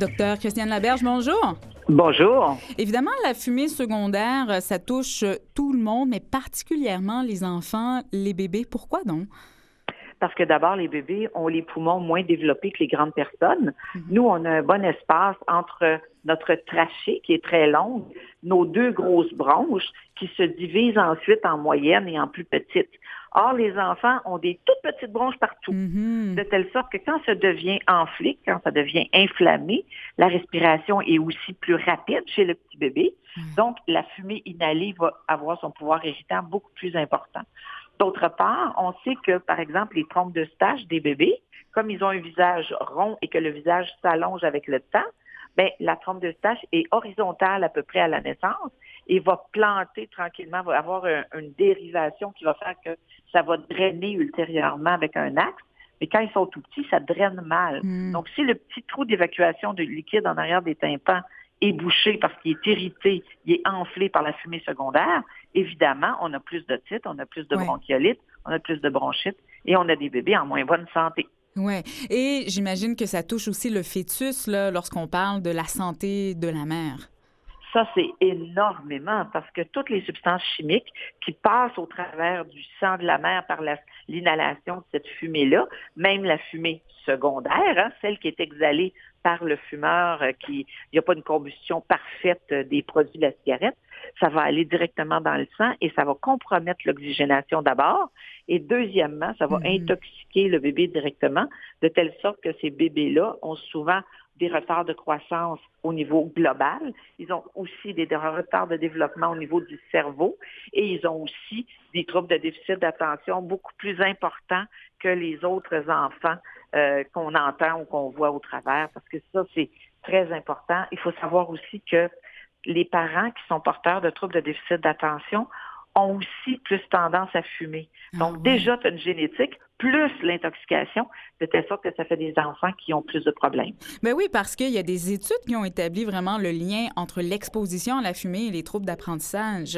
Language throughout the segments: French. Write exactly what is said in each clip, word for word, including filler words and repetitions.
Docteur Christiane Laberge, bonjour. Bonjour. Évidemment, la fumée secondaire, ça touche tout le monde, mais particulièrement les enfants, les bébés. Pourquoi donc? Parce que d'abord, les bébés ont les poumons moins développés que les grandes personnes. Mm-hmm. Nous, on a un bon espace entre notre trachée, qui est très longue, nos deux grosses bronches, qui se divisent ensuite en moyenne et en plus petites. Or, les enfants ont des toutes petites bronches partout, Mm-hmm. de telle sorte que quand ça devient enflé, quand ça devient inflammé, la respiration est aussi plus rapide chez le petit bébé. Mm-hmm. Donc, la fumée inhalée va avoir son pouvoir irritant beaucoup plus important. D'autre part, on sait que, par exemple, les trompes d'Eustache des bébés, comme ils ont un visage rond et que le visage s'allonge avec le temps, bien, la trompe d'Eustache est horizontale à peu près à la naissance et va planter tranquillement, va avoir un, une dérivation qui va faire que ça va drainer ultérieurement avec un axe. Mais quand ils sont tout petits, ça draine mal. Mm. Donc, si le petit trou d'évacuation de liquide en arrière des tympans est bouché parce qu'il est irrité, il est enflé par la fumée secondaire, évidemment, on a plus d'otite, on a plus de ouais. bronchiolite, on a plus de bronchite et on a des bébés en moins bonne santé. Oui. Et j'imagine que ça touche aussi le fœtus là, lorsqu'on parle de la santé de la mère. Ça, c'est énormément parce que toutes les substances chimiques qui passent au travers du sang de la mère par la, l'inhalation de cette fumée-là, même la fumée secondaire, hein, celle qui est exhalée par le fumeur, euh, qui il n'y a pas une combustion parfaite euh, des produits de la cigarette, ça va aller directement dans le sang et ça va compromettre l'oxygénation d'abord. Et deuxièmement, ça va mm-hmm. intoxiquer le bébé directement, de telle sorte que ces bébés-là ont souvent des retards de croissance au niveau global. Ils ont aussi des retards de développement au niveau du cerveau et ils ont aussi des troubles de déficit d'attention beaucoup plus importants que les autres enfants euh, qu'on entend ou qu'on voit au travers, parce que ça, c'est très important. Il faut savoir aussi que les parents qui sont porteurs de troubles de déficit d'attention ont aussi plus tendance à fumer. Donc, ah, ouais. déjà, tu as une génétique, plus l'intoxication, de telle sorte que ça fait des enfants qui ont plus de problèmes. Ben oui, parce qu'il y a des études qui ont établi vraiment le lien entre l'exposition à la fumée et les troubles d'apprentissage.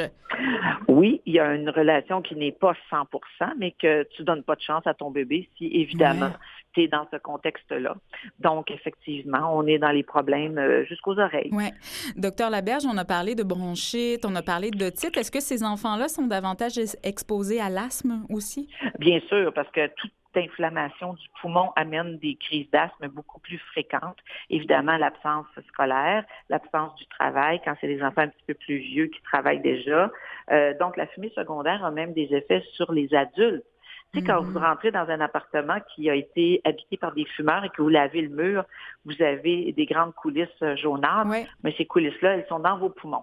Oui, il y a une relation qui n'est pas cent pour cent, mais que tu donnes pas de chance à ton bébé si, évidemment, ouais. tu es dans ce contexte-là. Donc, effectivement, on est dans les problèmes euh, jusqu'aux oreilles. Oui. Docteur Laberge, on a parlé de bronchite, on a parlé d'otite. Est-ce que ces enfants-là sont davantage exposés à l'asthme aussi? Bien sûr, parce que toute inflammation du poumon amène des crises d'asthme beaucoup plus fréquentes. Évidemment, l'absence scolaire, l'absence du travail, quand c'est des enfants un petit peu plus vieux qui travaillent déjà. Euh, donc, la fumée secondaire a même des effets sur les adultes. Tu sais, quand mm-hmm. vous rentrez dans un appartement qui a été habité par des fumeurs et que vous lavez le mur, vous avez des grandes coulisses jaunâtres, oui. mais ces coulisses-là, elles sont dans vos poumons.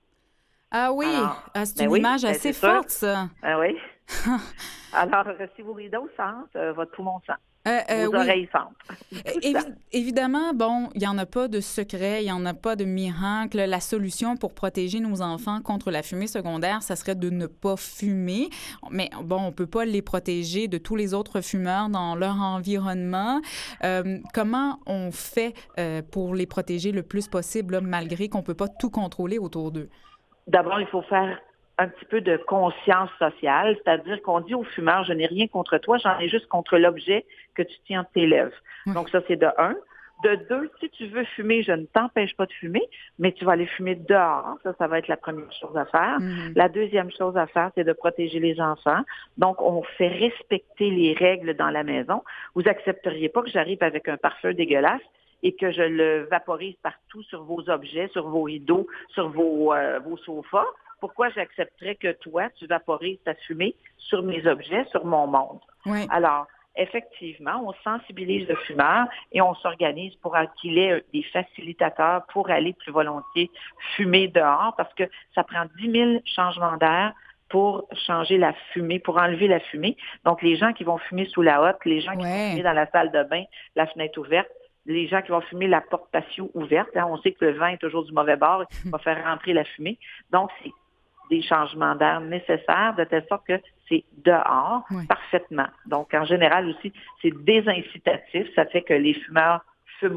Ah oui, Alors, ah, c'est ben une oui, image ben assez c'est forte, sûr. ça. Ah oui. Alors, si vos rideaux sentent, euh, votre poumon sent. Euh, euh, vos oui. oreilles sentent. Évi- évidemment, bon, il n'y en a pas de secret, il n'y en a pas de miracle. La solution pour protéger nos enfants contre la fumée secondaire, ça serait de ne pas fumer. Mais bon, on ne peut pas les protéger de tous les autres fumeurs dans leur environnement. Euh, comment on fait euh, pour les protéger le plus possible, là, malgré qu'on ne peut pas tout contrôler autour d'eux? D'abord, il faut faire un petit peu de conscience sociale, c'est-à-dire qu'on dit aux fumeurs, je n'ai rien contre toi, j'en ai juste contre l'objet que tu tiens entre tes lèvres. Oui. Donc ça, c'est de un. De deux, si tu veux fumer, je ne t'empêche pas de fumer, mais tu vas aller fumer dehors. Ça, ça va être la première chose à faire. Mm-hmm. La deuxième chose à faire, c'est de protéger les enfants. Donc, on fait respecter les règles dans la maison. Vous accepteriez pas que j'arrive avec un parfum dégueulasse et que je le vaporise partout sur vos objets, sur vos rideaux, sur vos, euh, vos sofas. Pourquoi j'accepterais que toi, tu vaporises ta fumée sur mes objets, sur mon monde? Oui. Alors, effectivement, on sensibilise le fumeur et on s'organise pour qu'il ait des facilitateurs pour aller plus volontiers fumer dehors parce que ça prend dix mille changements d'air pour changer la fumée, pour enlever la fumée. Donc, les gens qui vont fumer sous la hotte, les gens qui ouais. vont fumer dans la salle de bain, la fenêtre ouverte, les gens qui vont fumer la porte patio ouverte, hein, on sait que le vent est toujours du mauvais bord, il va faire rentrer la fumée. Donc, c'est des changements d'air nécessaires de telle sorte que c'est dehors oui. parfaitement. Donc, en général aussi, c'est désincitatif. Ça fait que les fumeurs fument moins.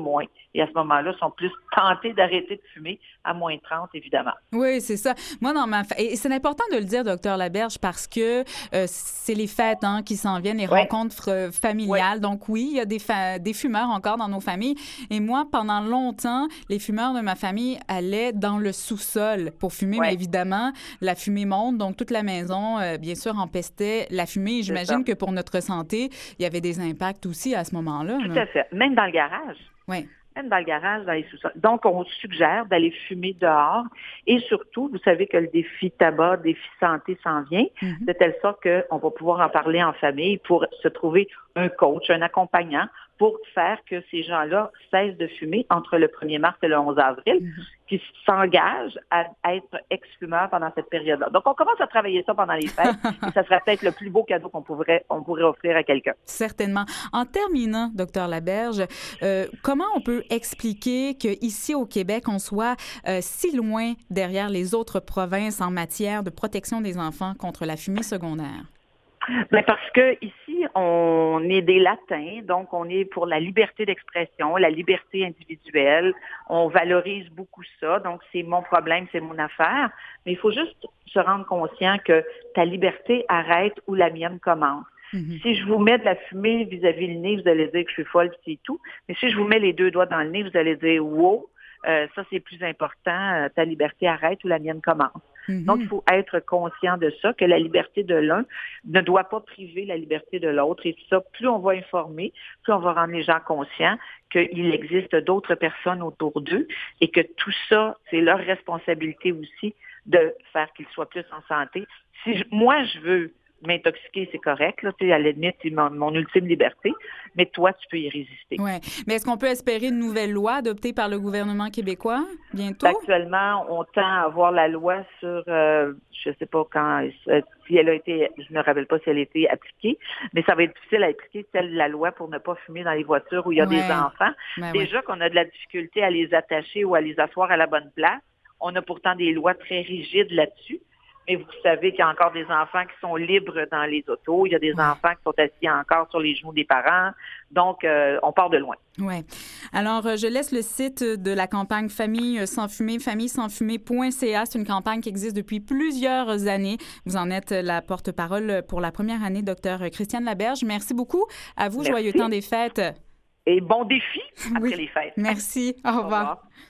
et à ce moment-là, sont plus tentés d'arrêter de fumer à moins trente, évidemment. Oui, c'est ça. Moi, dans ma fa... et c'est important de le dire, docteur Laberge, parce que euh, c'est les fêtes hein, qui s'en viennent, les ouais. rencontres euh, familiales. Ouais. Donc oui, il y a des, fa... des fumeurs encore dans nos familles. Et moi, pendant longtemps, les fumeurs de ma famille allaient dans le sous-sol pour fumer, ouais. mais évidemment, la fumée monte, donc toute la maison, euh, bien sûr, empestait la fumée. Et j'imagine que pour notre santé, il y avait des impacts aussi à ce moment-là. Tout là. à fait. Même dans le garage. Oui. Même dans le garage, dans les sous-sols. Donc, on suggère d'aller fumer dehors. Et surtout, vous savez que le défi tabac, le défi santé s'en vient, mm-hmm. de telle sorte qu'on va pouvoir en parler en famille pour se trouver un coach, un accompagnant, pour faire que ces gens-là cessent de fumer entre le premier mars et le onze avril, mm-hmm. qui s'engagent à être ex-fumeurs pendant cette période-là. Donc, on commence à travailler ça pendant les fêtes, et ça serait peut-être le plus beau cadeau qu'on pourrait, on pourrait offrir à quelqu'un. Certainement. En terminant, docteur Laberge, euh, comment on peut expliquer qu'ici au Québec, on soit euh, si loin derrière les autres provinces en matière de protection des enfants contre la fumée secondaire? Bien parce que ici, on est des latins, donc on est pour la liberté d'expression, la liberté individuelle. On valorise beaucoup ça, donc c'est mon problème, c'est mon affaire. Mais il faut juste se rendre conscient que ta liberté arrête où la mienne commence. Mm-hmm. Si je vous mets de la fumée vis-à-vis le nez, vous allez dire que je suis folle, c'est tout. Mais si je vous mets les deux doigts dans le nez, vous allez dire « wow ». Euh, ça, c'est plus important. Euh, ta liberté arrête où la mienne commence. Mm-hmm. Donc, il faut être conscient de ça, que la liberté de l'un ne doit pas priver la liberté de l'autre. Et ça, plus on va informer, plus on va rendre les gens conscients qu'il existe d'autres personnes autour d'eux et que tout ça, c'est leur responsabilité aussi de faire qu'ils soient plus en santé. Si je, moi, je veux m'intoxiquer, c'est correct, là, tu sais, à la limite, c'est mon, mon ultime liberté, mais toi, tu peux y résister. Oui, mais est-ce qu'on peut espérer une nouvelle loi adoptée par le gouvernement québécois bientôt? Actuellement, on tend à avoir la loi sur, euh, je ne sais pas quand, si elle a été, je ne me rappelle pas si elle a été appliquée, mais ça va être difficile à appliquer, celle la loi pour ne pas fumer dans les voitures où il y a ouais. des enfants. Ben Déjà ouais. qu'on a de la difficulté à les attacher ou à les asseoir à la bonne place. On a pourtant des lois très rigides là-dessus. Mais vous savez qu'il y a encore des enfants qui sont libres dans les autos. Il y a des ouais. enfants qui sont assis encore sur les genoux des parents. Donc, euh, on part de loin. Oui. Alors, je laisse le site de la campagne Famille sans fumer, famille sans fumer point c a. C'est une campagne qui existe depuis plusieurs années. Vous en êtes la porte-parole pour la première année, docteur Christiane Laberge. Merci beaucoup. À vous, Merci. Joyeux temps des fêtes. Et bon défi après oui. les fêtes. Merci. Au revoir. Au revoir.